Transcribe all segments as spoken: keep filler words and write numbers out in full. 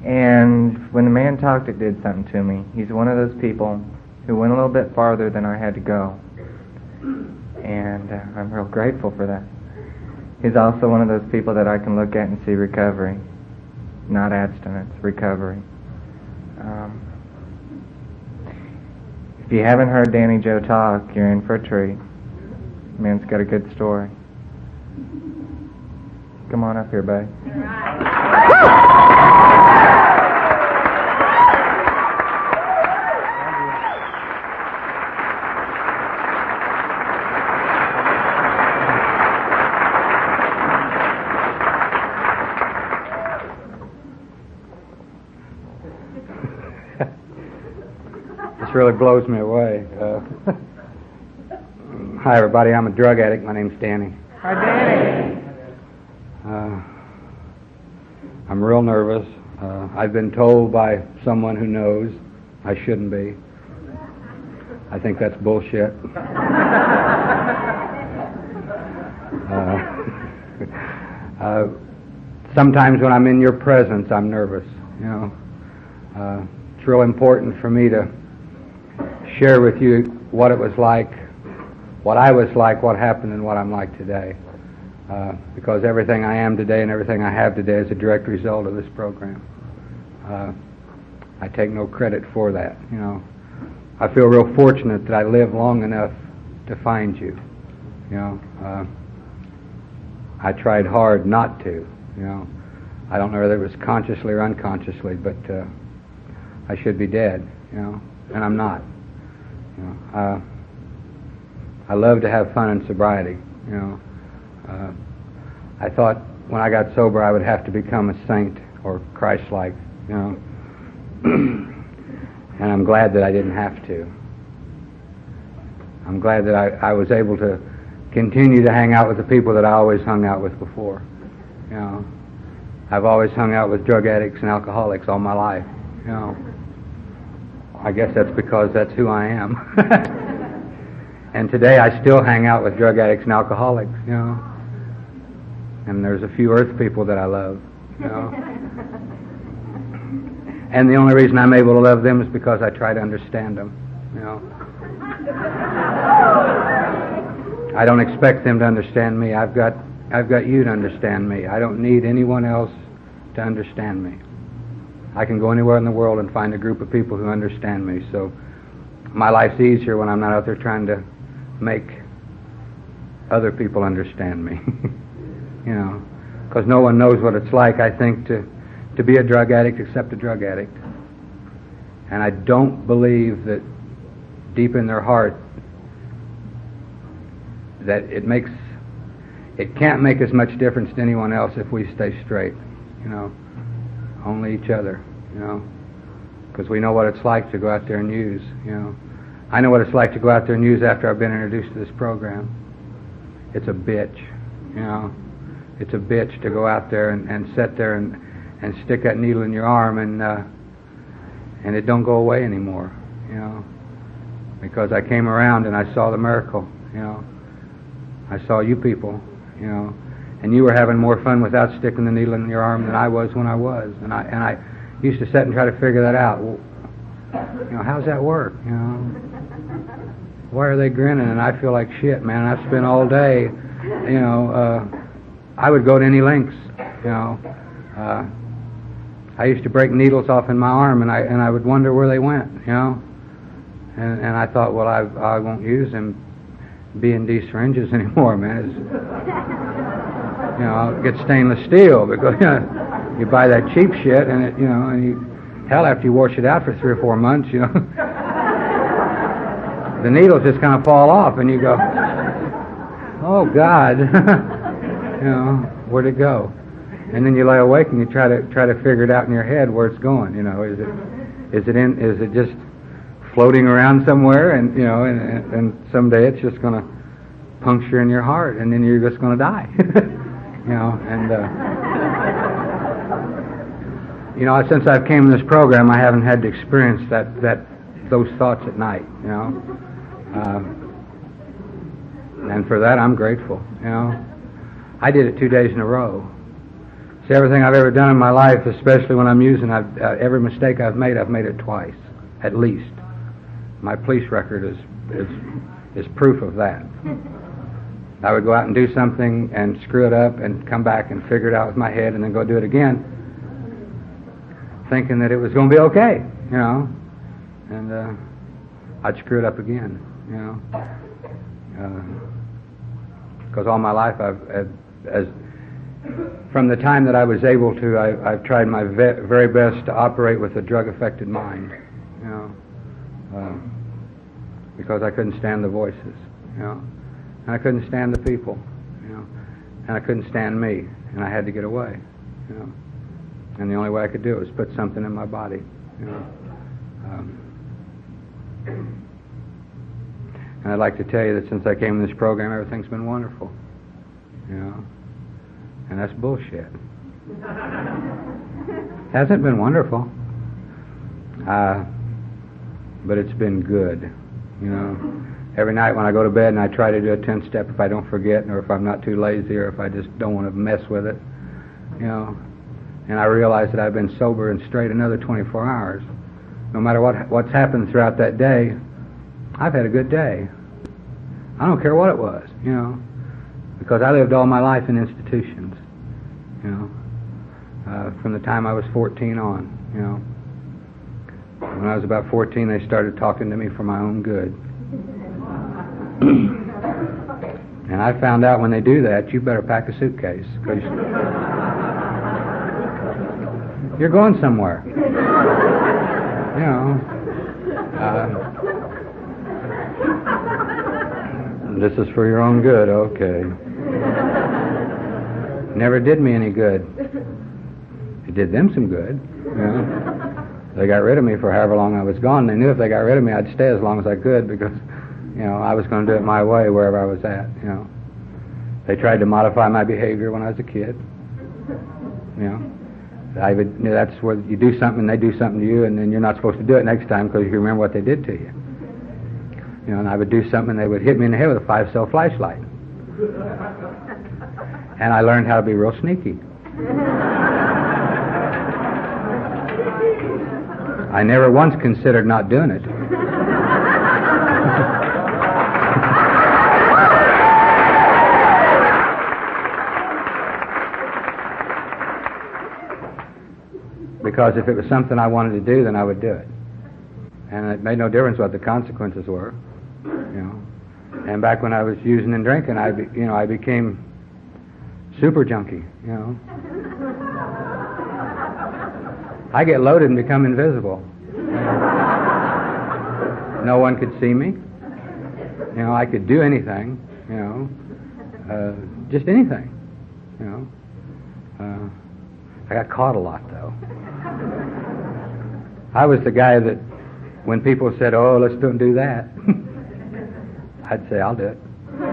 And when the man talked, it did something to me. He's one of those people who went a little bit farther than I had to go. And uh, I'm real grateful for that. He's also one of those people that I can look at and see recovery. Not abstinence, recovery. Um, if you haven't heard Danny Joe talk, you're in for a treat. Man's got a good story. Come on up here, babe. This really blows me away. Uh, hi, everybody. I'm a drug addict. My name's Danny. Hi, Danny. Uh, I'm real nervous. Uh, I've been told by someone who knows I shouldn't be. I think that's bullshit. uh, uh, sometimes when I'm in your presence, I'm nervous. You know, uh, it's real important for me to share with you what it was like, what I was like, what happened, and what I'm like today. Uh, because everything I am today and everything I have today is a direct result of this program. Uh, I take no credit for that. You know, I feel real fortunate that I lived long enough to find you. You know, uh, I tried hard not to. You know, I don't know whether it was consciously or unconsciously, but uh, I should be dead. You know, and I'm not. You know, uh, I love to have fun in sobriety. You know. Uh, I thought when I got sober I would have to become a saint or Christ-like, you know, and I'm glad that I didn't have to. I'm glad that I, I was able to continue to hang out with the people that I always hung out with before. You know, I've always hung out with drug addicts and alcoholics all my life. You know, I guess that's because that's who I am. And today I still hang out with drug addicts and alcoholics, you know. And there's a few earth people that I love, you know. And the only reason I'm able to love them is because I try to understand them, you know. I don't expect them to understand me. I've got I've got you to understand me. I don't need anyone else to understand me. I can go anywhere in the world and find a group of people who understand me. So my life's easier when I'm not out there trying to make other people understand me. You know, because no one knows what it's like, I think, to to be a drug addict except a drug addict. And I don't believe that deep in their heart that it makes it can't make as much difference to anyone else if we stay straight. You know, only each other. You know, because we know what it's like to go out there and use. You know, I know what it's like to go out there and use after I've been introduced to this program. It's a bitch. You know. It's a bitch to go out there and, and sit there and, and stick that needle in your arm and uh, and it don't go away anymore, you know. Because I came around and I saw the miracle, you know. I saw you people, you know, and you were having more fun without sticking the needle in your arm than I was when I was, and I and I used to sit and try to figure that out. Well, you know, how's that work? You know, why are they grinning and I feel like shit, man? I've spent all day, you know. Uh, I would go to any lengths, you know. Uh, I used to break needles off in my arm, and I and I would wonder where they went, you know. And and I thought, well, I I won't use them B and D syringes anymore, man. It's, you know, I'll get stainless steel because you know, you buy that cheap shit, and it, you know, and you hell after you wash it out for three or four months, you know, the needles just kind of fall off, and you go, oh God. You know, where'd it go? And then you lay awake and you try to try to figure it out in your head where it's going. You know, is it is it in is it just floating around somewhere? And you know, and, and someday it's just going to puncture in your heart, and then you're just going to die. You know, and uh, you know, since I've came to this program, I haven't had to experience that that those thoughts at night. You know, uh, and for that I'm grateful. You know. I did it two days in a row. See, everything I've ever done in my life, especially when I'm using, I've, uh, every mistake I've made, I've made it twice, at least. My police record is is is proof of that. I would go out and do something and screw it up and come back and figure it out with my head and then go do it again, thinking that it was going to be okay, you know, and uh, I'd screw it up again, you know, because uh, all my life I've, I've, as from the time that I was able to, I, I've tried my ve- very best to operate with a drug-affected mind, you know, uh, because I couldn't stand the voices, you know. And I couldn't stand the people, you know, and I couldn't stand me, and I had to get away, you know. And the only way I could do it was put something in my body, you know. Um, and I'd like to tell you that since I came in this program, everything's been wonderful, you know. And that's bullshit. Hasn't been wonderful, uh, but it's been good, you know. Every night when I go to bed and I try to do a ten-step, if I don't forget, or if I'm not too lazy, or if I just don't want to mess with it, you know, and I realize that I've been sober and straight another twenty-four hours, no matter what what's happened throughout that day, I've had a good day. I don't care what it was, you know, because I lived all my life in institutions, you know, uh, from the time I was fourteen on, you know. When I was about fourteen, they started talking to me for my own good. And I found out when they do that, you better pack a suitcase, because you're going somewhere. You know, uh, this is for your own good, okay. Never did me any good. It did them some good, you know. They got rid of me for however long I was gone. They knew if they got rid of me, I'd stay as long as I could, because you know, I was going to do it my way wherever I was at, you know. They tried to modify my behavior when I was a kid, you know. I would, you know, that's where you do something and they do something to you, and then you're not supposed to do it next time because you remember what they did to you. You know, and I would do something and they would hit me in the head with a five-cell flashlight. And I learned how to be real sneaky. I never once considered not doing it. Because if it was something I wanted to do, then I would do it. And it made no difference what the consequences were, you know. And back when I was using and drinking, I, be, you know, I became super junkie, you know. I get loaded and become invisible. No one could see me. You know, I could do anything, you know, uh, just anything, you know. Uh, I got caught a lot, though. I was the guy that, when people said, oh, let's don't do that, I'd say, I'll do it.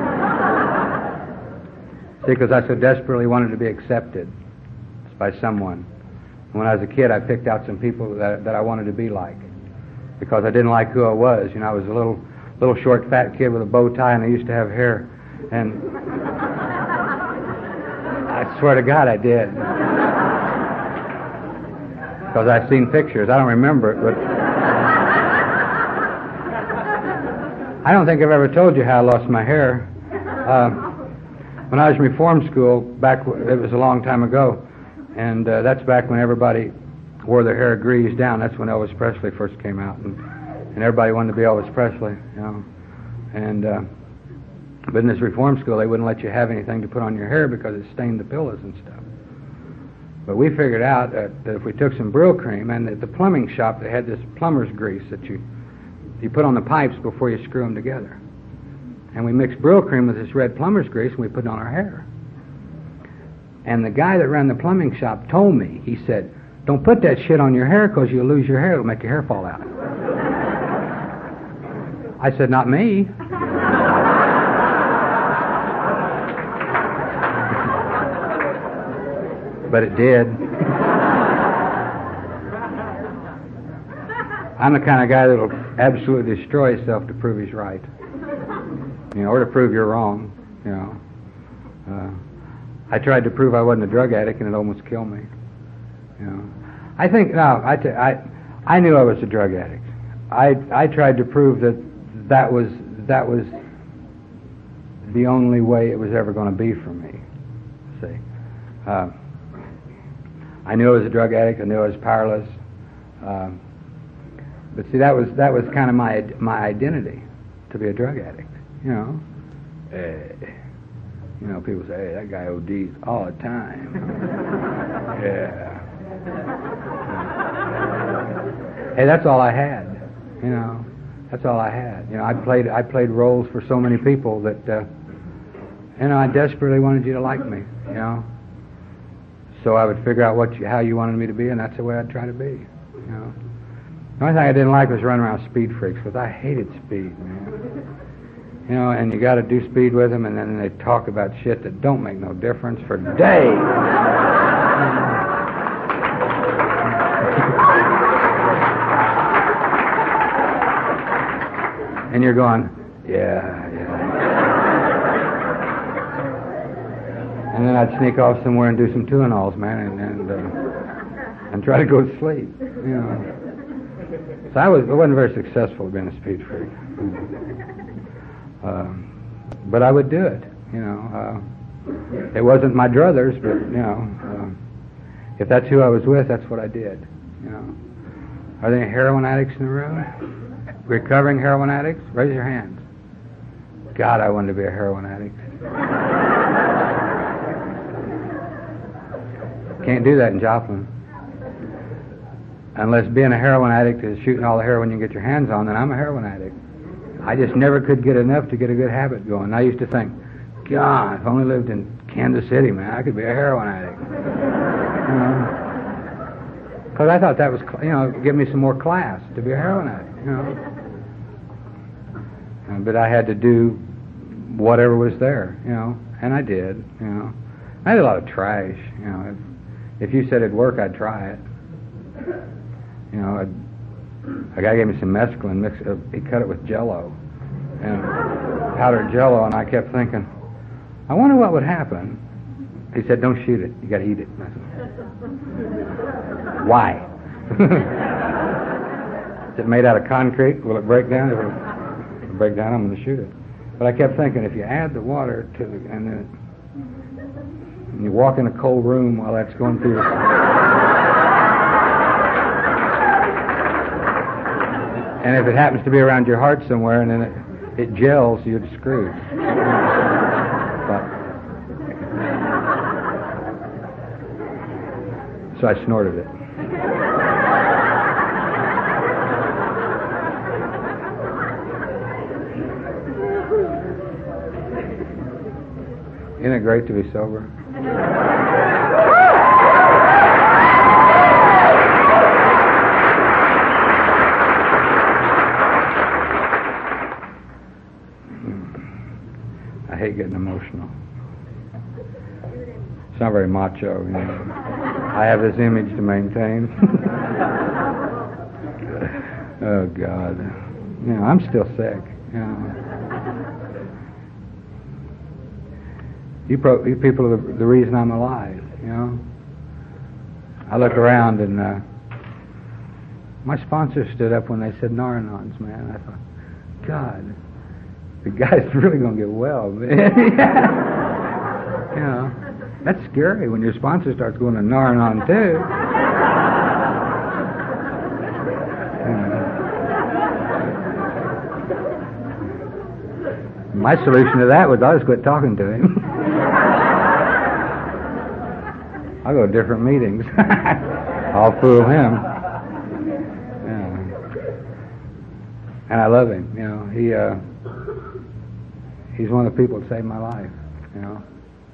See, because I so desperately wanted to be accepted by someone. When I was a kid, I picked out some people that, that I wanted to be like, because I didn't like who I was. You know, I was a little, little short, fat kid with a bow tie, and I used to have hair. And I swear to God, I did. Because I've seen pictures. I don't remember it, but I don't think I've ever told you how I lost my hair. Uh, when I was in reform school, back it was a long time ago, and uh, that's back when everybody wore their hair greased down. That's when Elvis Presley first came out, and, and everybody wanted to be Elvis Presley, you know. And uh, but in this reform school, they wouldn't let you have anything to put on your hair because it stained the pillows and stuff. But we figured out that, that if we took some Brill cream, and at the plumbing shop they had this plumber's grease that you you put on the pipes before you screw them together. And we mixed Brill cream with this red plumber's grease, and we put it on our hair. And the guy that ran the plumbing shop told me, he said, don't put that shit on your hair because you'll lose your hair. It'll make your hair fall out. I said, not me. But it did. I'm the kind of guy that'll absolutely destroy himself to prove he's right, you know, or to prove you're wrong, you know. Uh, I tried to prove I wasn't a drug addict, and it almost killed me. You know, I think no, I, t- I, I knew I was a drug addict. I, I tried to prove that that was that was the only way it was ever going to be for me. See, uh, I knew I was a drug addict. I knew I was powerless. Um, but see, that was that was kind of my my identity, to be a drug addict. You know, uh, you know, people say, "Hey, that guy O Ds all the time." Yeah. Hey, that's all I had. You know, that's all I had. You know, I played I played roles for so many people that, uh, you know, I desperately wanted you to like me. You know, so I would figure out what you, how you wanted me to be, and that's the way I'd try to be. You know, the only thing I didn't like was running around speed freaks, because I hated speed, man. You know, and you got to do speed with them, and then they talk about shit that don't make no difference for days. And you're going, yeah, yeah. And then I'd sneak off somewhere and do some two-and-alls, man, and and, uh, and try to go to sleep, you know. So I was I wasn't very successful being a speed freak. Um, but I would do it, you know. Uh, it wasn't my druthers, but, you know, uh, if that's who I was with, that's what I did, you know. Are there any heroin addicts in the room? Recovering heroin addicts? Raise your hands. God, I wanted to be a heroin addict. Can't do that in Joplin. Unless being a heroin addict is shooting all the heroin you can get your hands on, then I'm a heroin addict. I just never could get enough to get a good habit going. I used to think, God, if I only lived in Kansas City, man, I could be a heroin addict. You know? Because I thought that was, you know, give me some more class to be a heroin addict, you know. Uh, but I had to do whatever was there, you know, and I did, you know. I did a lot of trash, you know. If, if you said it'd work, I'd try it. You know, I'd, a guy gave me some mescaline, mix, uh, he cut it with Jell-O, and powdered Jell-O, and I kept thinking, I wonder what would happen. He said, don't shoot it, you got to eat it. And I said, why? Is it made out of concrete? Will it break down? If it break down, I'm going to shoot it. But I kept thinking, if you add the water to the, and then and you walk in a cold room while that's going through the, and if it happens to be around your heart somewhere, and then it, it gels, you're screwed. But, so I snorted it. Isn't it great to be sober? I hate getting emotional. It's not very macho, you know. I have this image to maintain. Oh, God. You know, I'm still sick, you know. You, pro- you people are the, the reason I'm alive, you know. I look around and uh, my sponsor stood up when they said Nar-Anons, man. I thought, God, the guy's really going to get well, man. You know, that's scary when your sponsor starts going to Nar-Anon too. You know. My solution to that was I'll just quit talking to him. I'll go to different meetings. I'll fool him. Yeah. And I love him. You know, he uh, he's one of the people that saved my life. You know,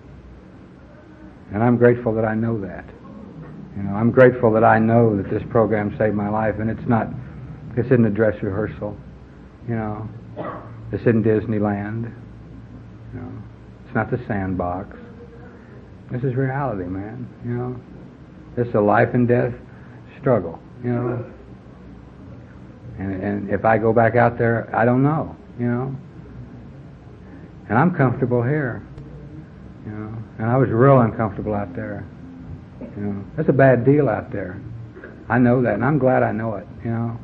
and I'm grateful that I know that. You know, I'm grateful that I know that this program saved my life, and it's not. This isn't a dress rehearsal. You know, this isn't Disneyland. You know, it's not the sandbox. This is reality, man, you know. This is a life and death struggle, you know. And, and if I go back out there, I don't know, you know. And I'm comfortable here. You know, and I was real uncomfortable out there. You know, that's a bad deal out there. I know that, and I'm glad I know it. You know,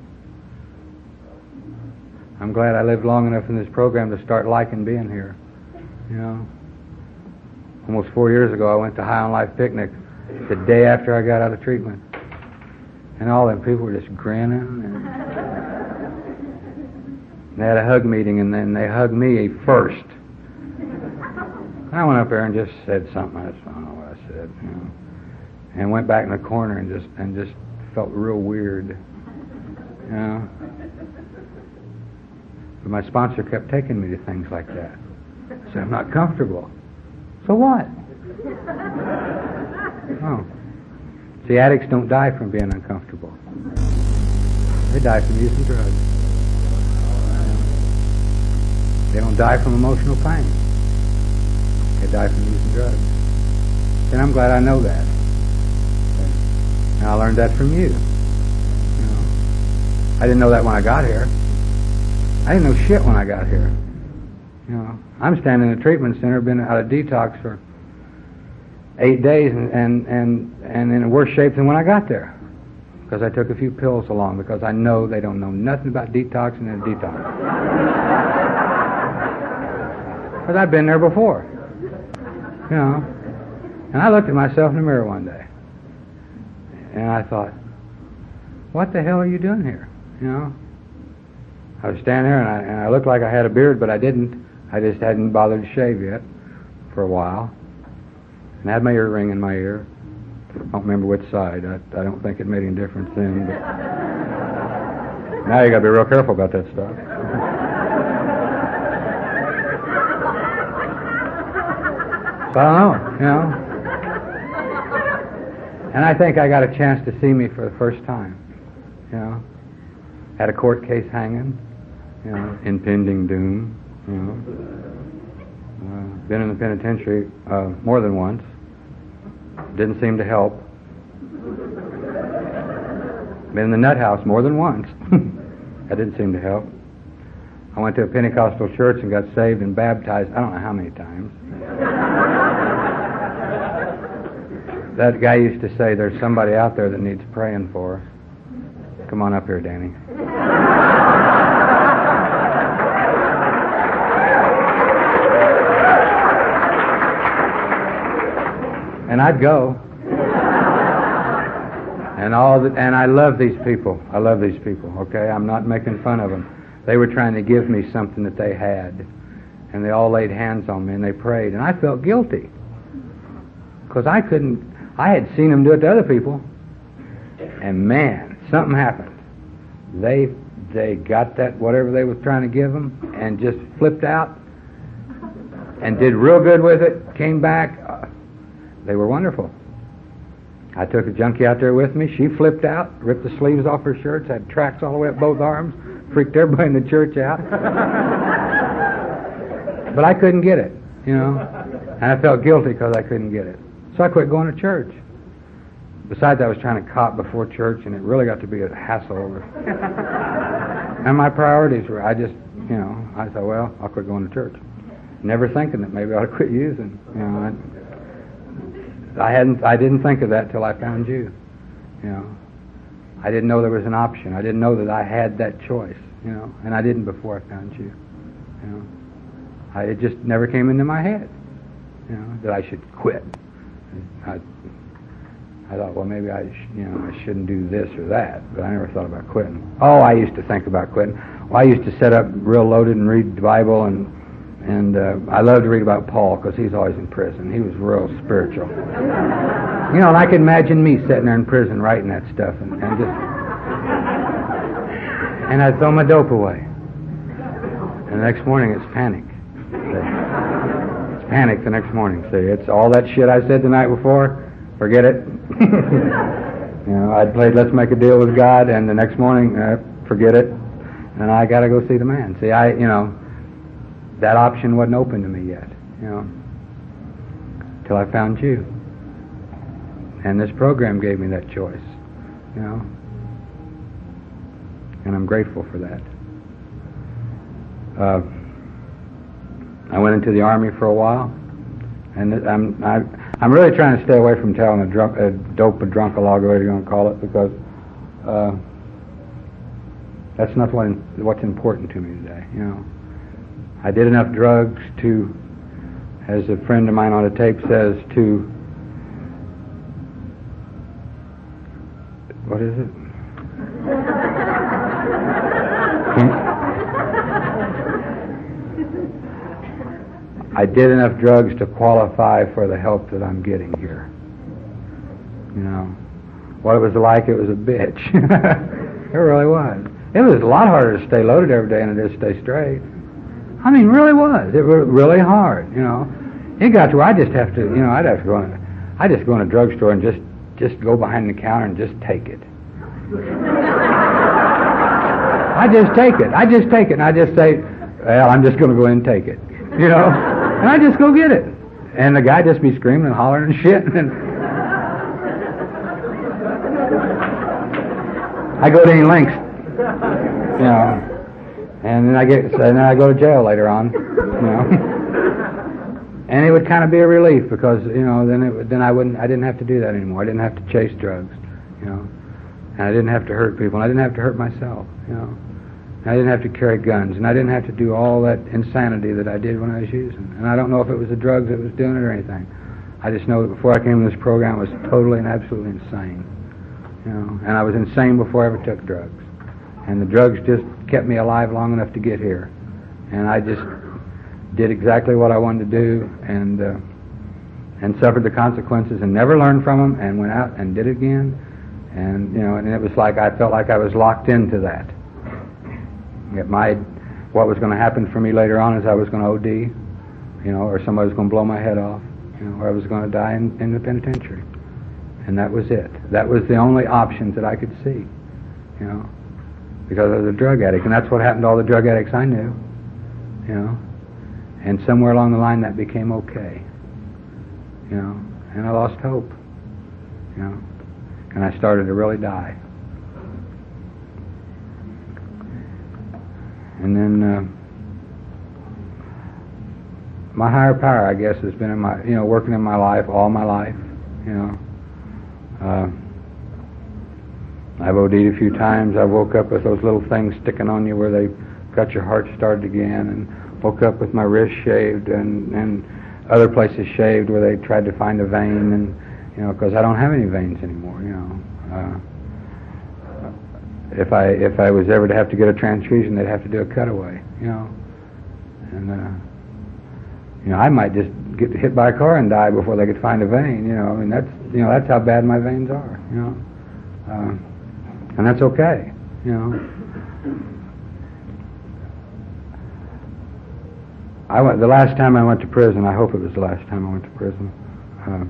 I'm glad I lived long enough in this program to start liking being here. You know, almost four years ago, I went to High on Life picnic the day after I got out of treatment, and all them people were just grinning, and they had a hug meeting, and then they hugged me first. I went up there and just said something. I just don't know what I said, you know, and went back in the corner and just and just felt real weird, you know. But my sponsor kept taking me to things like that. So I'm not comfortable. So what? Oh. See, addicts don't die from being uncomfortable. They die from using drugs. They don't die from emotional pain. They die from using drugs. And I'm glad I know that. And I learned that from you. You know, I didn't know that when I got here. I didn't know shit when I got here. You know, I'm standing in a treatment center, been out of detox for eight days, and and and, and in worse shape than when I got there, because I took a few pills along, because I know they don't know nothing about detoxing and detox. Because I've been there before. You know, and I looked at myself in the mirror one day, and I thought, what the hell are you doing here? You know, I was standing there, and I, and I looked like I had a beard, but I didn't. I just hadn't bothered to shave yet for a while, and I had my earring in my ear. I don't remember which side. I, I don't think it made any difference then, but now you got to be real careful about that stuff. So I don't know, you know. And I think I got a chance to see me for the first time, you know. Had a court case hanging, you know, impending doom, you know. Uh, been in the penitentiary uh, more than once. Didn't seem to help. Been in the nut house more than once. That didn't seem to help. I went to a Pentecostal church and got saved and baptized I don't know how many times. That guy used to say, there's somebody out there that needs praying for. Come on up here, Danny. And I'd go. And all the, and I love these people. I love these people, okay? I'm not making fun of them. They were trying to give me something that they had. And they all laid hands on me and they prayed. And I felt guilty. Because I couldn't, I had seen them do it to other people. And man, something happened. They they got that, whatever they was trying to give them, and just flipped out. And did real good with it. Came back. Uh, they were wonderful. I took a junkie out there with me. She flipped out, ripped the sleeves off her shirts, had tracks all the way up both arms, freaked everybody in the church out. But I couldn't get it, you know. And I felt guilty because I couldn't get it. So I quit going to church. Besides, I was trying to cop before church, and it really got to be a hassle over. And my priorities were, I just, you know, I thought, well, I'll quit going to church. Never thinking that maybe I ought to quit using, you know. I, I hadn't, I didn't think of that till I found you, you know. I didn't know there was an option. I didn't know that I had that choice, you know. And I didn't before I found you, you know. I, it just never came into my head, you know, that I should quit. I, I thought, well, maybe I, sh- you know, I shouldn't do this or that, but I never thought about quitting. Oh, I used to think about quitting. Well, I used to sit up real loaded and read the Bible, and and uh, I loved to read about Paul because he's always in prison. He was real spiritual, you know. And I could imagine me sitting there in prison writing that stuff, and, and just, and I'd throw my dope away, and the next morning it's panic. It's panic the next morning. See, it's all that shit I said the night before. Forget it. You know, I'd played Let's Make a Deal with God, and the next morning, uh, forget it. And I got to go see the man. See, I, you know, that option wasn't open to me yet, you know, till I found you. And this program gave me that choice, you know. And I'm grateful for that. Uh, I went into the Army for a while. And I'm I, I'm really trying to stay away from telling a, drunk, a dope a drunkalogue, or whatever you're going to call it, because uh, that's not what, what's important to me today. You know, I did enough drugs to, as a friend of mine on a tape says, to what is it? I did enough drugs to qualify for the help that I'm getting here. You know, what it was like, it was a bitch. It really was. It was a lot harder to stay loaded every day than it is to stay straight. I mean, really was. It was really hard, you know. It got to where I just have to, you know, I'd have to go in, I'd just go in a drugstore and just, just go behind the counter and just take it. I just take it. I just take it, and I just say, well, I'm just going to go in and take it, you know. And I just go get it. And the guy just be screaming and hollering and shit. And I go to any lengths, you know. And then I get, and then I go to jail later on, you know. And it would kind of be a relief because, you know, then it, then I wouldn't, I didn't have to do that anymore. I didn't have to chase drugs, you know. And I didn't have to hurt people. And I didn't have to hurt myself, you know. And I didn't have to carry guns. And I didn't have to do all that insanity that I did when I was using. And I don't know if it was the drugs that was doing it or anything. I just know that before I came to this program, I was totally and absolutely insane, you know. And I was insane before I ever took drugs. And the drugs just kept me alive long enough to get here. And I just did exactly what I wanted to do, and uh, and suffered the consequences, and never learned from them, and went out and did it again. And, you know, and it was like I felt like I was locked into that. It might, what was going to happen for me later on is I was going to O D, you know, or somebody was going to blow my head off, you know, or I was going to die in, in the penitentiary. And that was it. That was the only options that I could see, you know, because I was a drug addict. And that's what happened to all the drug addicts I knew, you know. And somewhere along the line that became okay, you know, and I lost hope, you know, and I started to really die. And then uh, my higher power, I guess, has been in my, you know, working in my life all my life, you know. Uh, I've O D'd a few times. I woke up with those little things sticking on you where they got your heart started again, and woke up with my wrist shaved and, and other places shaved where they tried to find a vein, and, you know, because I don't have any veins anymore, you know. Uh, if I if I was ever to have to get a transfusion, they'd have to do a cutaway, you know. And, uh, you know, I might just get hit by a car and die before they could find a vein, you know. I mean, that's, you know, that's how bad my veins are, you know. Uh, and that's okay, you know. I went, the last time I went to prison, I hope it was the last time I went to prison, uh,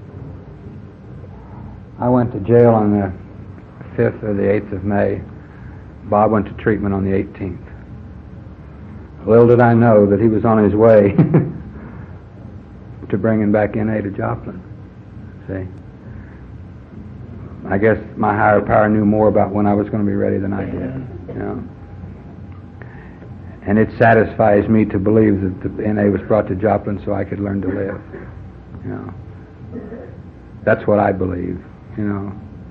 I went to jail on the fifth or the eighth of May. Bob went to treatment on the eighteenth. Little did I know that he was on his way to bringing back N A to Joplin. See? I guess my higher power knew more about when I was going to be ready than I did, you know. And it satisfies me to believe that the N A was brought to Joplin so I could learn to live, you know. That's what I believe, you know.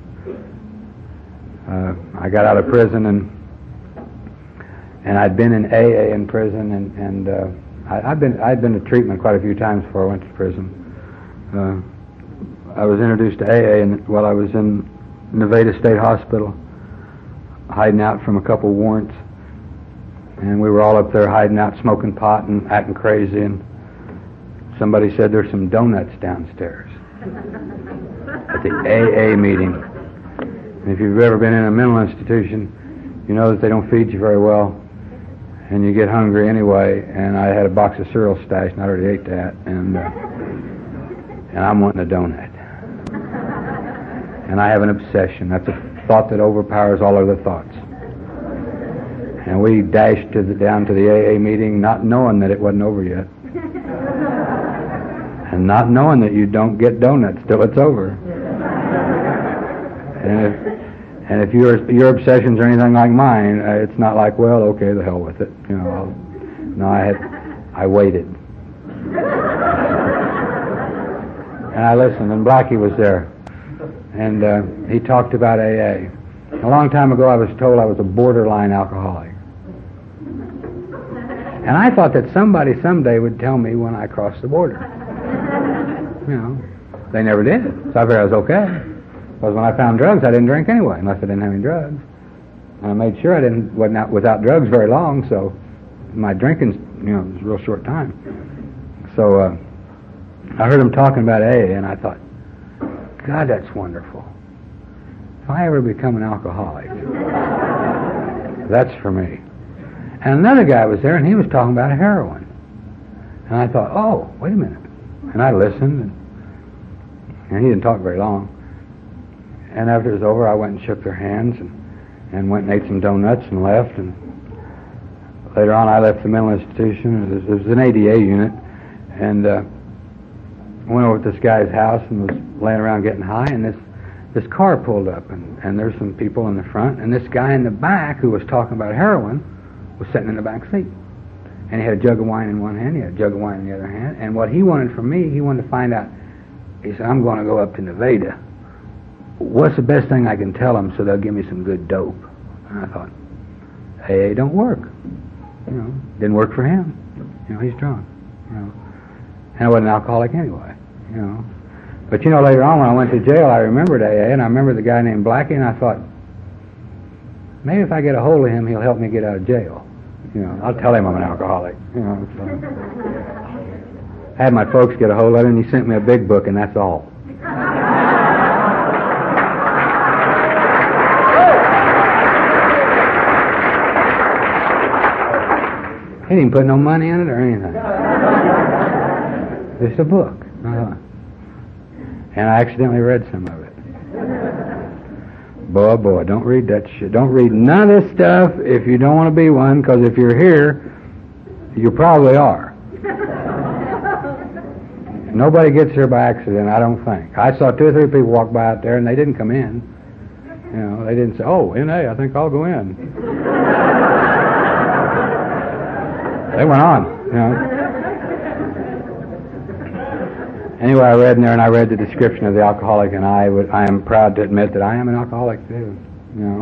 Uh, I got out of prison, and and I'd been in A A in prison, and and uh, I, I've been I'd been to treatment quite a few times before I went to prison. Uh, I was introduced to A A and while I was in Nevada State Hospital, hiding out from a couple warrants, and we were all up there hiding out, smoking pot and acting crazy, and somebody said there's some donuts downstairs at the A A meeting. And if you've ever been in a mental institution, you know that they don't feed you very well, and you get hungry anyway. And I had a box of cereal stashed, and I already ate that, and uh, and I'm wanting a donut. And I have an obsession. That's a thought that overpowers all other thoughts. And we dashed to the, down to the A A meeting, not knowing that it wasn't over yet, and not knowing that you don't get donuts till it's over. And if and if your your obsessions are anything like mine, uh, it's not like, well, okay, the hell with it, you know. I'll, no, I had I waited. And I listened, and Blackie was there. And uh, he talked about A A. A long time ago, I was told I was a borderline alcoholic. And I thought that somebody someday would tell me when I crossed the border. You know, they never did. So I figured I was okay. Because when I found drugs, I didn't drink anyway, unless I didn't have any drugs. And I made sure I didn't wasn't out without drugs very long, so my drinking, you know, was a real short time. So uh, I heard him talking about A A, and I thought, God, that's wonderful. If I ever become an alcoholic, that's for me. And another guy was there, and he was talking about heroin. And I thought, oh, wait a minute. And I listened, and, and he didn't talk very long. And after it was over, I went and shook their hands, and, and went and ate some donuts and left. And later on, I left the mental institution. It was, it was an A D A unit, and uh, went over to this guy's house and was laying around getting high, and this this car pulled up, and, and there's some people in the front, and this guy in the back who was talking about heroin was sitting in the back seat. And he had a jug of wine in one hand, he had a jug of wine in the other hand, and what he wanted from me, he wanted to find out, he said, I'm going to go up to Nevada. What's the best thing I can tell them so they'll give me some good dope? And I thought, A A don't work. You know, didn't work for him. You know, he's drunk. You know, and I wasn't an alcoholic anyway. You know, but you know, later on when I went to jail, I remembered A A, and I remember the guy named Blackie, and I thought, maybe if I get a hold of him, he'll help me get out of jail. You know, I'll tell him I'm an alcoholic. You know, so. I had my folks get a hold of him, and he sent me a big book, and that's all. He didn't put no money in it or anything. Just a book. Uh-huh. And I accidentally read some of it. Boy, boy, don't read that shit. Don't read none of this stuff if you don't want to be one, because if you're here, you probably are. Nobody gets here by accident, I don't think. I saw two or three people walk by out there, and they didn't come in. You know, they didn't say, oh, N A, I think I'll go in. They went on, you know. Anyway, I read in there, and I read the description of the alcoholic, and I would, I am proud to admit that I am an alcoholic too, you know.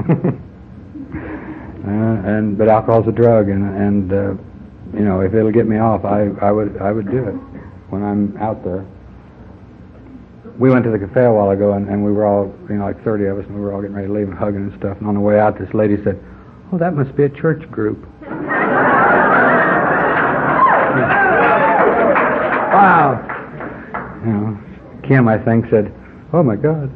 uh, and but alcohol's a drug, and and uh, you know, if it'll get me off, I I would I would do it when I'm out there. We went to the cafe a while ago, and, and we were all, you know, like thirty of us, and we were all getting ready to leave and hugging and stuff. And on the way out, this lady said, "Oh, that must be a church group." Wow. You know, Kim, I think, said, oh, my God.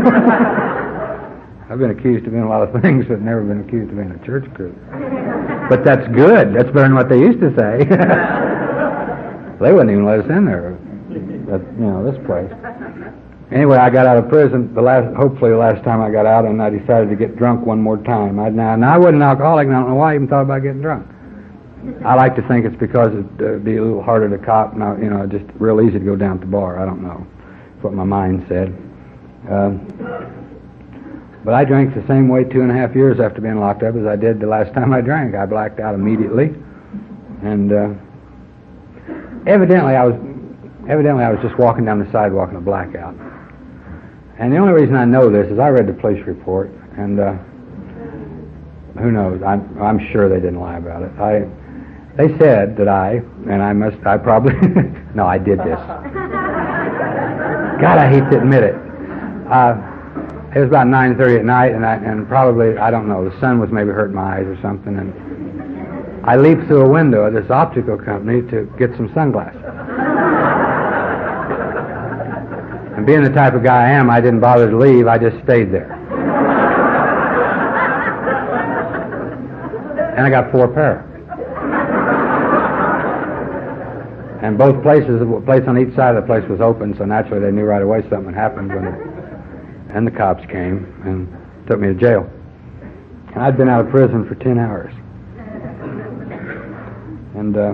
I've been accused of being a lot of things, but never been accused of being a church group. But that's good. That's better than what they used to say. They wouldn't even let us in there, at, you know, this place. Anyway, I got out of prison, the last, hopefully the last time I got out, and I decided to get drunk one more time. I, now, now, I wasn't an alcoholic, and I don't know why I even thought about getting drunk. I like to think it's because it'd uh, be a little harder to cop, and I, you know, just real easy to go down to the bar. I don't know. That's what my mind said. Um, but I drank the same way two and a half years after being locked up as I did the last time I drank. I blacked out immediately, and uh, evidently I was evidently I was just walking down the sidewalk in a blackout. And the only reason I know this is I read the police report, and uh, who knows? I'm I'm sure they didn't lie about it. I. They said that I, and I must, I probably, no, I did this. God, I hate to admit it. Uh, it was about nine thirty at night, and I, and probably, I don't know, the sun was maybe hurting my eyes or something, and I leaped through a window of this optical company to get some sunglasses. And being the type of guy I am, I didn't bother to leave, I just stayed there. And I got four pair. And both places, the place on each side of the place was open, so naturally they knew right away something had happened when it, and the cops came and took me to jail. And I'd been out of prison for ten hours. And uh,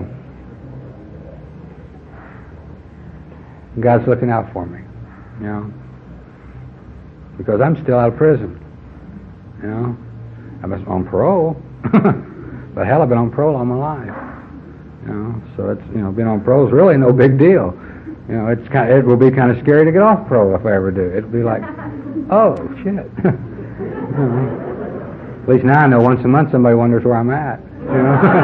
God's looking out for me, you know, because I'm still out of prison, you know. I'm on parole, but hell, I've been on parole all my life. You know, so it's, you know, being on parole is really no big deal. You know, it's kind of, it will be kind of scary to get off parole if I ever do. It'll be like, oh, shit. You know, at least now I know once a month somebody wonders where I'm at. You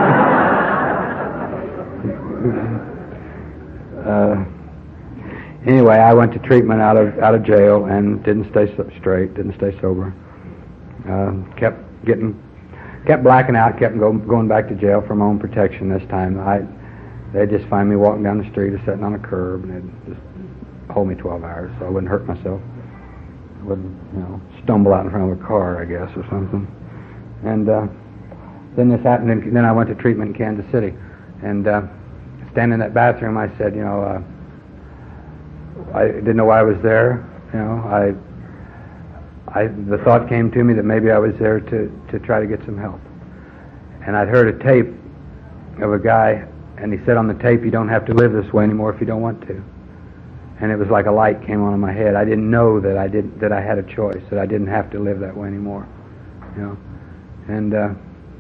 know? uh, anyway, I went to treatment out of out of jail and didn't stay so straight, didn't stay sober. Uh, kept getting, kept blacking out, kept go, going back to jail for my own protection this time. I. They'd just find me walking down the street or sitting on a curb, and they'd just hold me twelve hours so I wouldn't hurt myself. I wouldn't, you know, stumble out in front of a car, I guess, or something. And uh, then this happened, and then I went to treatment in Kansas City. And uh, standing in that bathroom, I said, you know, uh, I didn't know why I was there. You know, I, I, the thought came to me that maybe I was there to, to try to get some help. And I'd heard a tape of a guy, and he said on the tape, you don't have to live this way anymore if you don't want to. And it was like a light came on in my head. I didn't know that I did that I had a choice, that I didn't have to live that way anymore. You know, and uh,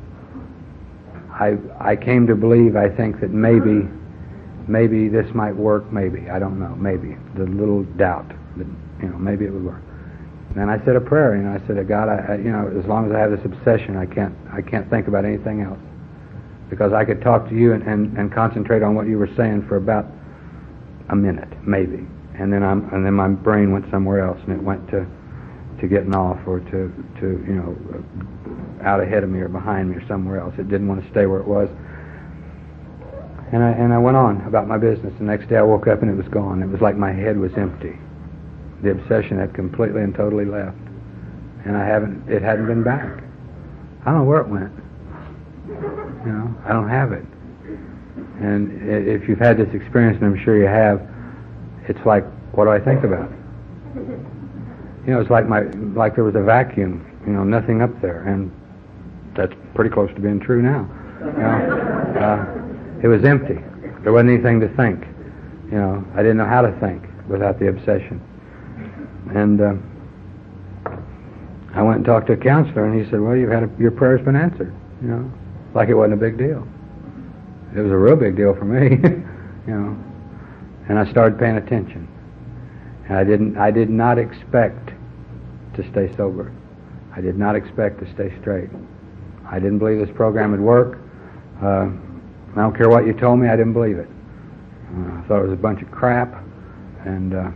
I I came to believe, I think, that maybe maybe this might work. Maybe, I don't know. Maybe the little doubt that, you know, maybe it would work. And I said a prayer. You know, I said, God, I, I you know, as long as I have this obsession, I can't I can't think about anything else. Because I could talk to you and, and, and concentrate on what you were saying for about a minute, maybe, and then I'm and then my brain went somewhere else, and it went to, to getting off or to, to you know out ahead of me or behind me or somewhere else. It didn't want to stay where it was, and I and I went on about my business. The next day I woke up and it was gone. It was like my head was empty. The obsession had completely and totally left, and I haven't. It hadn't been back. I don't know where it went. You know, I don't have it. And if you've had this experience, and I'm sure you have, it's like, what do I think about? You know, it's like my like there was a vacuum. You know, nothing up there, and that's pretty close to being true now. You know, uh, it was empty. There wasn't anything to think. You know, I didn't know how to think without the obsession. And uh, I went and talked to a counselor, and he said, "Well, you've had a, your prayer's been answered." You know. Like it wasn't a big deal. It was a real big deal for me, you know. And I started paying attention. And I didn't. I did not expect to stay sober. I did not expect to stay straight. I didn't believe this program would work. Uh, I don't care what you told me. I didn't believe it. Uh, I thought it was a bunch of crap. And uh,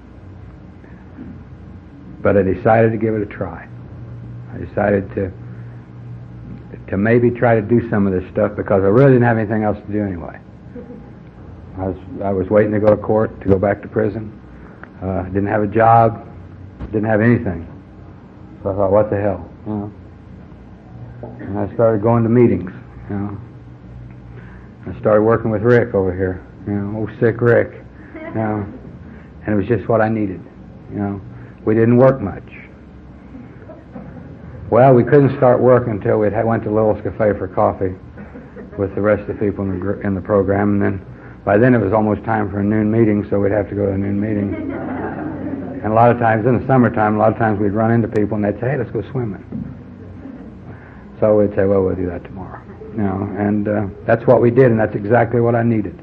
but I decided to give it a try. I decided to. to maybe try to do some of this stuff because I really didn't have anything else to do anyway. I was I was waiting to go to court, to go back to prison. Uh, didn't have a job, didn't have anything. So I thought, what the hell, you know? And I started going to meetings, you know. I started working with Rick over here, you know, old sick Rick, you know. And it was just what I needed, you know. We didn't work much. Well, we couldn't start work until we went to Little's Cafe for coffee with the rest of the people in the, gr- in the program, and then by then it was almost time for a noon meeting, so we'd have to go to a noon meeting. And a lot of times, in the summertime, a lot of times we'd run into people and they'd say, "Hey, let's go swimming." So we'd say, "Well, we'll do that tomorrow." You know, and uh, that's what we did, and that's exactly what I needed.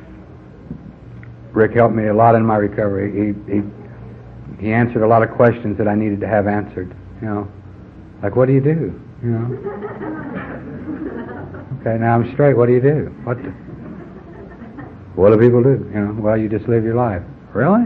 Rick helped me a lot in my recovery. He he he answered a lot of questions that I needed to have answered, you know. Like, what do you do? You know. Okay, now I'm straight. What do you do? What? Do, what do people do? You know. Well, you just live your life. Really?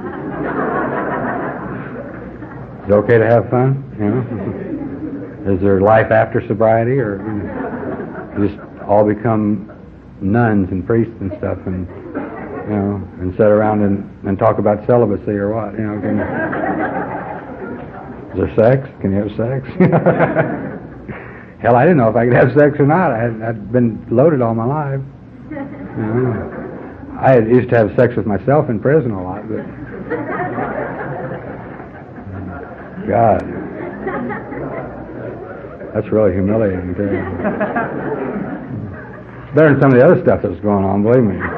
Is it okay to have fun? You know. Is there life after sobriety, or you know, just all become nuns and priests and stuff, and you know, and sit around and, and talk about celibacy or what? You know. Can, Is there sex? Can you have sex? Hell, I didn't know if I could have sex or not. I had, I'd been loaded all my life. You know. I had, used to have sex with myself in prison a lot, but God, that's really humiliating too. It's better than some of the other stuff that was going on, believe me.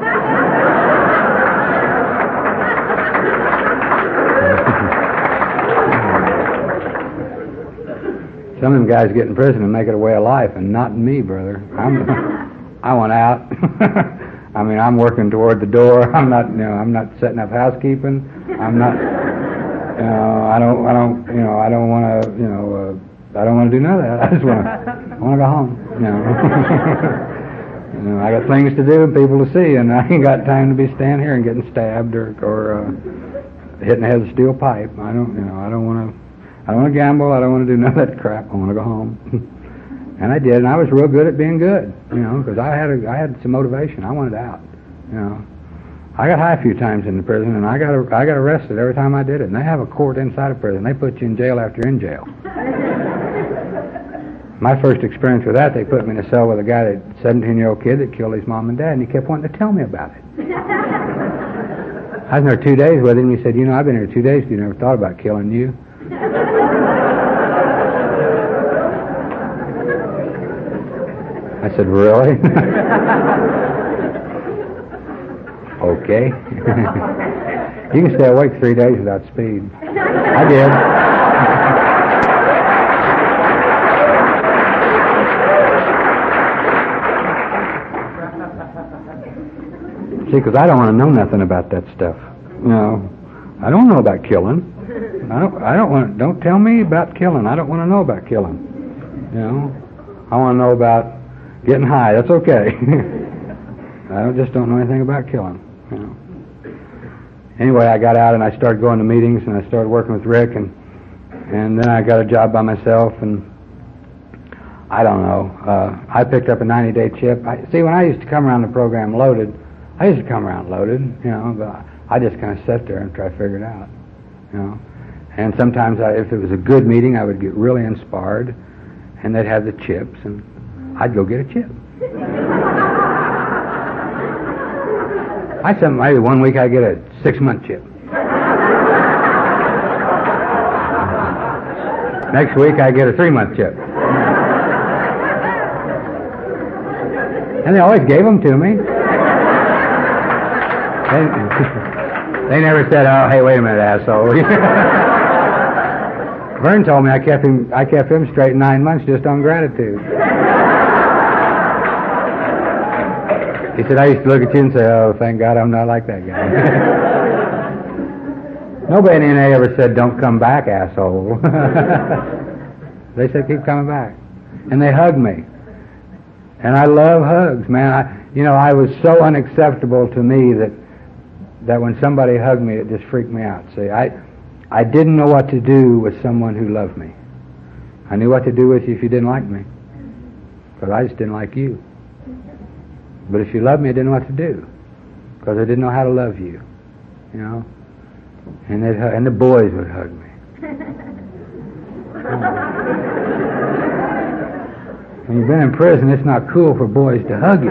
Some of them guys get in prison and make it a way of life, and not me, brother. I'm, I want out. I mean, I'm working toward the door. I'm not, you know, I'm not setting up housekeeping. I'm not, you know, I don't, I don't, you know, I don't want to, you know, uh, I don't want to do none of that. I just want to, I want to go home. You know, you know, I got things to do and people to see, and I ain't got time to be standing here and getting stabbed or, or uh, hitting the head with a steel pipe. I don't, you know, I don't want to, I don't want to gamble. I don't want to do none of that crap. I want to go home. And I did, and I was real good at being good, you know, because I had a, I had some motivation. I wanted out, you know. I got high a few times in the prison, and I got I got arrested every time I did it. And they have a court inside of prison. They put you in jail after you're in jail. My first experience with that, they put me in a cell with a guy, that seventeen-year-old kid that killed his mom and dad, and he kept wanting to tell me about it. I was in there two days with him, and he said, you know, I've been here two days, you never thought about killing you. I said, really? Okay. You can stay awake three days without speed. I did. See, because I don't want to know nothing about that stuff. You know, I don't know about killing. I don't. I don't want. Don't tell me about killing. I don't want to know about killing. You know, I want to know about getting high. That's okay. I just don't know anything about killing. You know. Anyway, I got out and I started going to meetings and I started working with Rick, and and then I got a job by myself, and I don't know. Uh, I picked up a ninety-day chip. I, see, when I used to come around the program loaded, I used to come around loaded, you know, but I just kind of sat there and try to figure it out, you know. And sometimes, I, if it was a good meeting, I would get really inspired, and they'd have the chips, and I'd go get a chip. I said maybe one week I get a six-month chip. Next week I get a three-month chip. And they always gave them to me. They, they never said, "Oh, hey, wait a minute, asshole." Vern told me I kept him I kept him straight nine months just on gratitude. He said, I used to look at you and say, "Oh, thank God I'm not like that guy." Nobody in N A ever said, "Don't come back, asshole." They said, "Keep coming back." And they hugged me. And I love hugs, man. I, you know, I was so unacceptable to me that that when somebody hugged me, it just freaked me out. See, I I didn't know what to do with someone who loved me. I knew what to do with you if you didn't like me, because I just didn't like you. But if you loved me, I didn't know what to do, because I didn't know how to love you, you know. And they'd, and the boys would hug me. When you've been in prison, it's not cool for boys to hug you.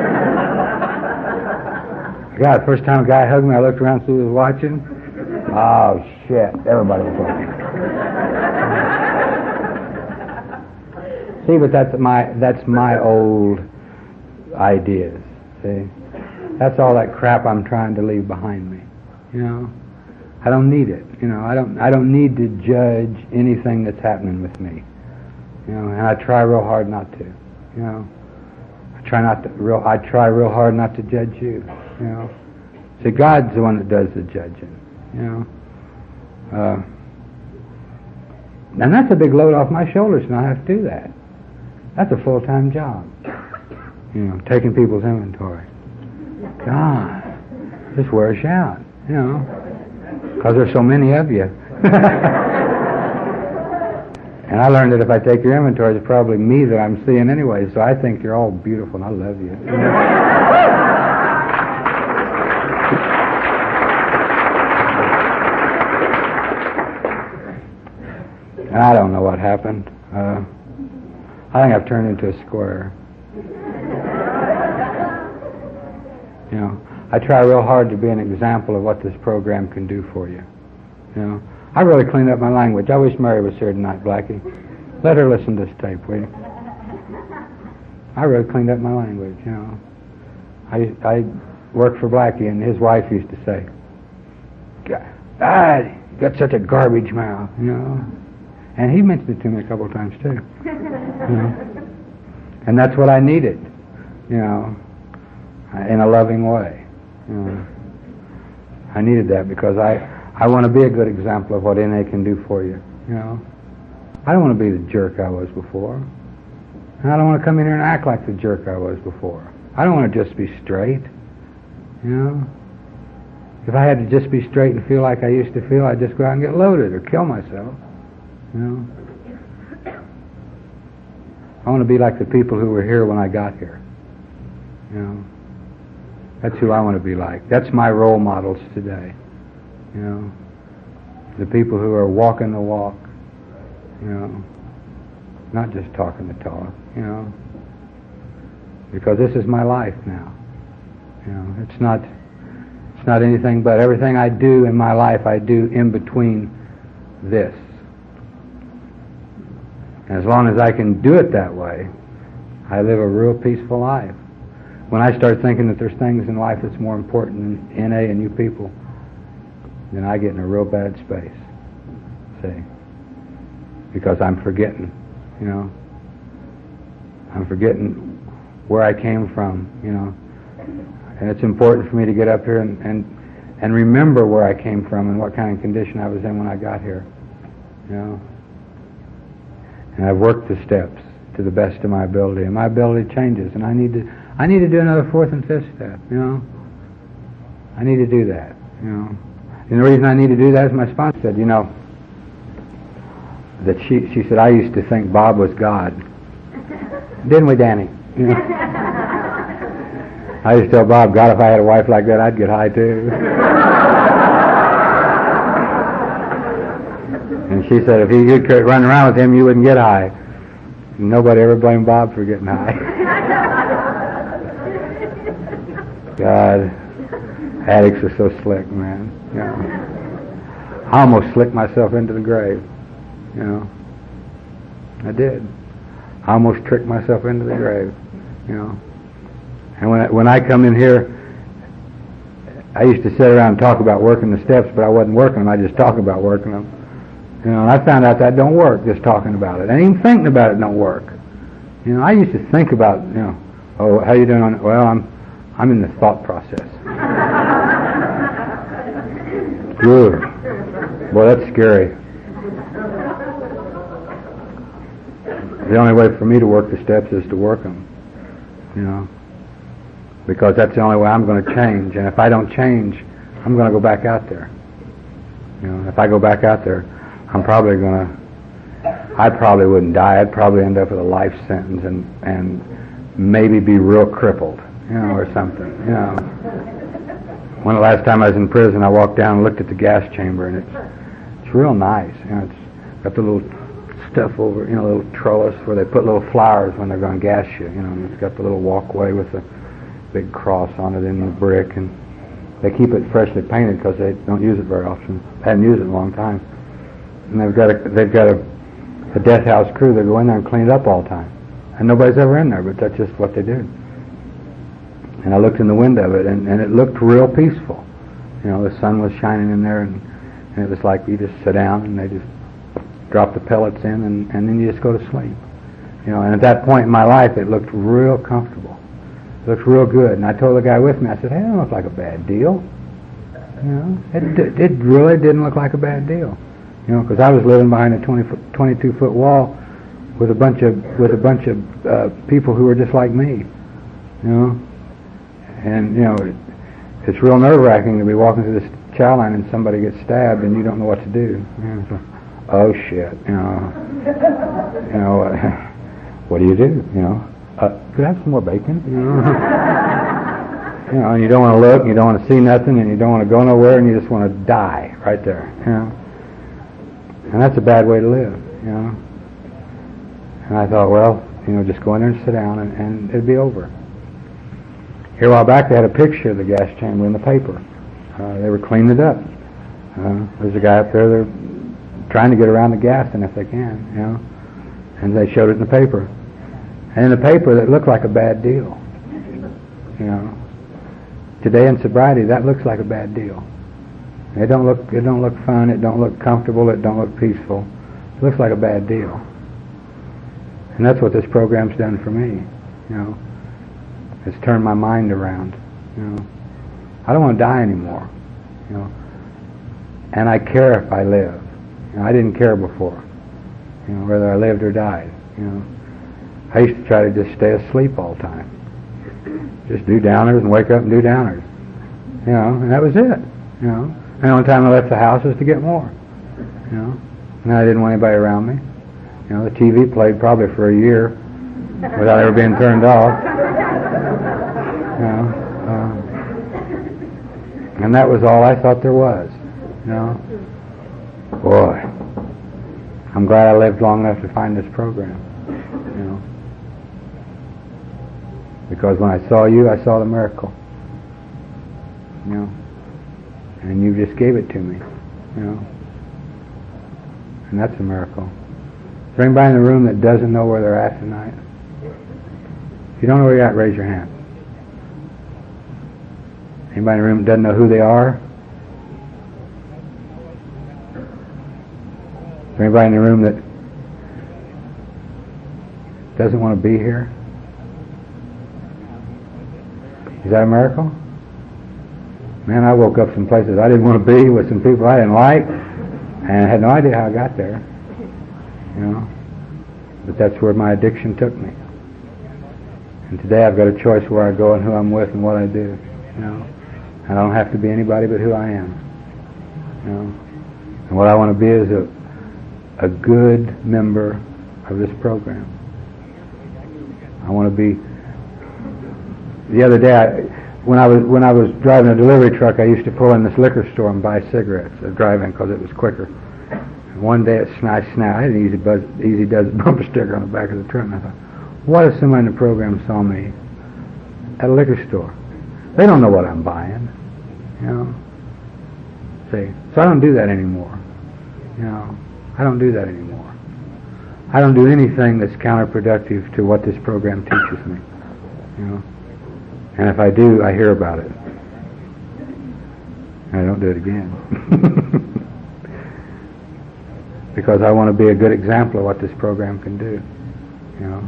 God, the first time a guy hugged me, I looked around and see who was watching. Oh, shit. Everybody was watching. See, but that's my, that's my old ideas, see? That's all that crap I'm trying to leave behind me, you know? I don't need it, you know? I don't I don't need to judge anything that's happening with me, you know? And I try real hard not to, you know? I try not to, real, I try real hard not to judge you, you know? See, God's the one that does the judging, you know? Uh, and that's a big load off my shoulders, and I have to do that. That's a full-time job. You know, taking people's inventory. God, this wears you out, you know, because there's so many of you. And I learned that if I take your inventory, it's probably me that I'm seeing anyway, so I think you're all beautiful and I love you. And I don't know what happened. Uh, I think I've turned into a square. You know, I try real hard to be an example of what this program can do for you. You know, I really cleaned up my language. I wish Mary was here tonight, Blackie. Let her listen to this tape, will you? I really cleaned up my language, you know. I I worked for Blackie, and his wife used to say, "God, you got such a garbage mouth," you know. And he mentioned it to me a couple of times, too. You know? And that's what I needed, you know. in a loving way. You know, I needed that because I, I want to be a good example of what N A can do for you. You know, I don't want to be the jerk I was before. And I don't want to come in here and act like the jerk I was before. I don't want to just be straight. You know, if I had to just be straight and feel like I used to feel, I'd just go out and get loaded or kill myself. You know, I want to be like the people who were here when I got here. You know, that's who I want to be like. That's my role models today. You know, the people who are walking the walk. You know, not just talking the talk. You know, because this is my life now. You know, it's not. It's not anything but everything I do in my life. I do in between this. And as long as I can do it that way, I live a real peaceful life. When I start thinking that there's things in life that's more important than N A and you people, then I get in a real bad space. See? Because I'm forgetting, you know. I'm forgetting where I came from, you know. And it's important for me to get up here and, and, and remember where I came from and what kind of condition I was in when I got here, you know. And I've worked the steps to the best of my ability, and my ability changes, and I need to I need to do another fourth and fifth step, you know. I need to do that, you know. And the reason I need to do that is my sponsor said, you know, that she she said I used to think Bob was God. Didn't we, Danny? You know? I used to tell Bob, God, if I had a wife like that, I'd get high too. And she said, if you could run around with him, you wouldn't get high. And nobody ever blamed Bob for getting high. God, addicts are so slick, man. You know, I almost slicked myself into the grave. You know, I did. I almost tricked myself into the grave. You know, and when I, when I come in here, I used to sit around and talk about working the steps, but I wasn't working them. I just talk about working them. You know, and I found out that don't work, just talking about it. And even thinking about it don't work. You know, I used to think about, you know, oh, how you doing on it? Well, I'm I'm in the thought process. Good. Boy, that's scary. The only way for me to work the steps is to work them. You know, because that's the only way I'm going to change. And if I don't change, I'm going to go back out there. You know, if I go back out there, I'm probably going to, I probably wouldn't die. I'd probably end up with a life sentence and, and maybe be real crippled, you know, or something, you know. When the last time I was in prison, I walked down and looked at the gas chamber, and it's, it's real nice. You know, it's got the little stuff over, you know, little trellis where they put little flowers when they're going to gas you, you know, and it's got the little walkway with the big cross on it in the brick, and they keep it freshly painted because they don't use it very often. I hadn't used it in a long time. And they've got a they've got a, a death house crew that go in there and clean it up all the time, and nobody's ever in there, but that's just what they do. And I looked in the window of it, and, and it looked real peaceful. You know, the sun was shining in there, and, and it was like you just sit down and they just drop the pellets in, and, and then you just go to sleep. You know, and at that point in my life, it looked real comfortable. It looked real good. And I told the guy with me, I said, hey, it don't look like a bad deal. You know, it it really didn't look like a bad deal. You know, because I was living behind a twenty foot, twenty-two foot wall with a bunch of with a bunch of uh, people who were just like me. You know, and you know, it, it's real nerve-wracking to be walking through this chow line and somebody gets stabbed and you don't know what to do. You know, so, oh shit! You know, you know, uh, what do you do? You know, uh, could I have some more bacon? You know, you know, and you don't want to look, and you don't want to see nothing, and you don't want to go nowhere, and you just want to die right there. You know. And that's a bad way to live, you know. And I thought, well, you know, just go in there and sit down, and, and it'd be over. Here a while back, they had a picture of the gas chamber in the paper. Uh, they were cleaning it up. Uh, there's a guy up there, they're trying to get around the gas, and if they can, you know. And they showed it in the paper. And in the paper, it looked like a bad deal, you know. Today in sobriety, that looks like a bad deal. It don't look. It don't look fun. It don't look comfortable. It don't look peaceful. It looks like a bad deal. And that's what this program's done for me. You know, it's turned my mind around. You know, I don't want to die anymore. You know, and I care if I live. You know, I didn't care before. You know, whether I lived or died. You know, I used to try to just stay asleep all the time. Just do downers and wake up and do downers. You know, and that was it. You know, and the only time I left the house was to get more. You know, and I didn't want anybody around me. You know, the T V played probably for a year without ever being turned off. You know, uh, and that was all I thought there was. You know, boy, I'm glad I lived long enough to find this program. You know, because when I saw you, I saw the miracle. You know, and you just gave it to me. You know, and that's a miracle. Is there anybody in the room that doesn't know where they're at tonight? If you don't know where you're at, raise your hand. Anybody in the room that doesn't know who they are? Is there anybody in the room that doesn't want to be here? Is that a miracle? Man, I woke up some places I didn't want to be with some people I didn't like, and had no idea how I got there. You know, but that's where my addiction took me. And today I've got a choice where I go and who I'm with and what I do. You know, and I don't have to be anybody but who I am. You know, and what I want to be is a a good member of this program. I want to be. The other day, I, when I was when I was driving a delivery truck, I used to pull in this liquor store and buy cigarettes, uh, driving because it was quicker. One day it sniped snap. I had an easy buzz, easy does bumper sticker on the back of the truck, and I thought, what if somebody in the program saw me at a liquor store? They don't know what I'm buying, you know. See, so I don't do that anymore. You know, I don't do that anymore. I don't do anything that's counterproductive to what this program teaches me. You know, and if I do, I hear about it, and I don't do it again. Because I want to be a good example of what this program can do, you know.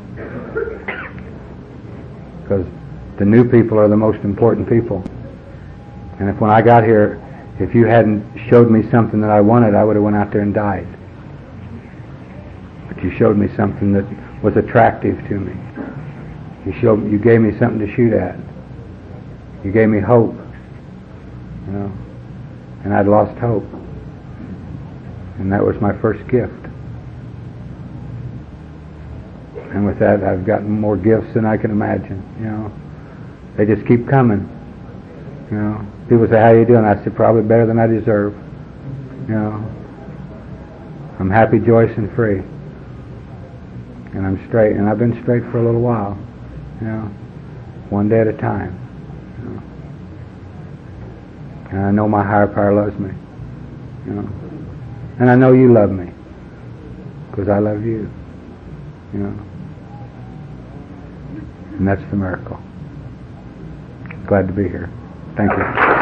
Because the new people are the most important people. And if when I got here, if you hadn't showed me something that I wanted, I would have went out there and died. But you showed me something that was attractive to me. You showed, you gave me something to shoot at. You gave me hope, you know. And I'd lost hope. And that was my first gift. And with that, I've gotten more gifts than I can imagine. You know, they just keep coming. You know, people say, "How you doing?" I said, "Probably better than I deserve." You know, I'm happy, joyous, and free, and I'm straight. And I've been straight for a little while. You know, one day at a time. You know, and I know my higher power loves me. You know. And I know you love me, because I love you, you know. And that's the miracle. Glad to be here. Thank you.